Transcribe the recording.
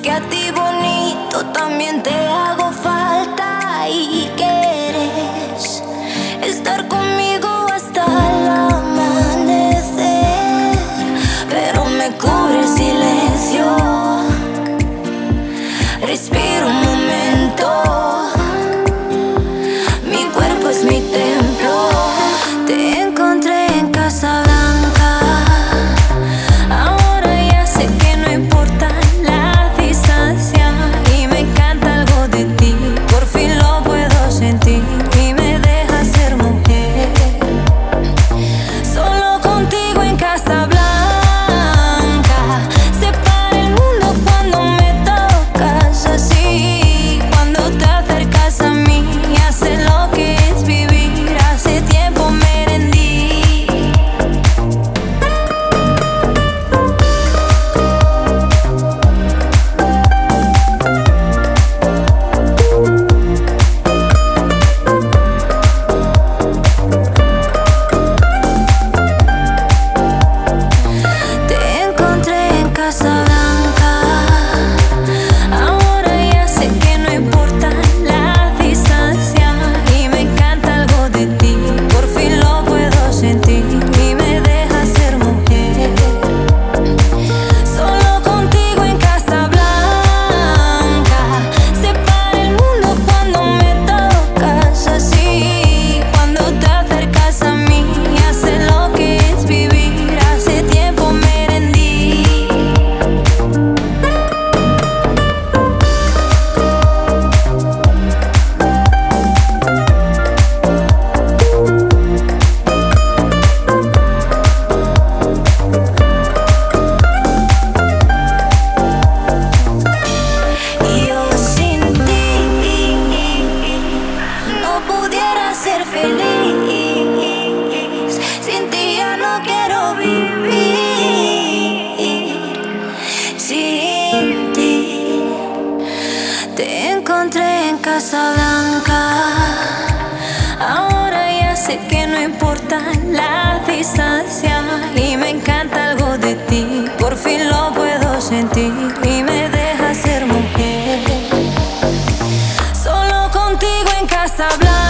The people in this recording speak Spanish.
que a ti bonito también te hago falta y quieres estar conmigo hasta el amanecer, pero me cubre el silencio. Respiro un momento, mi cuerpo es mi templo. Te encontré en Casa Blanca, ahora ya sé que no importa la distancia y me encanta algo de ti, por fin lo puedo sentir y me deja ser mujer. Solo contigo en Casa Blanca se para el mundo cuando me tocas así, cuando te acercas a mí ya sé lo que es vivir, hace tiempo me rendí. Te encontré en Casa Blanca, ahora ya sé que no importa la distancia y me encanta algo de ti, por fin lo puedo sentir y me deja ser mujer. Solo contigo en Casa Blanca se para el mundo cuando me tocas así, cuando te acercas a mí ya sé lo que es vivir, hace tiempo me rendí. Y yo sin ti no pudiera ser feliz, sin ti ya no quiero vivir. Sin ti te encontré en Casa Blanca, ahora ya sé que no importa la distancia y me encanta algo de ti, por fin lo puedo sentir y me deja ser mujer. Solo contigo en Casa Blanca.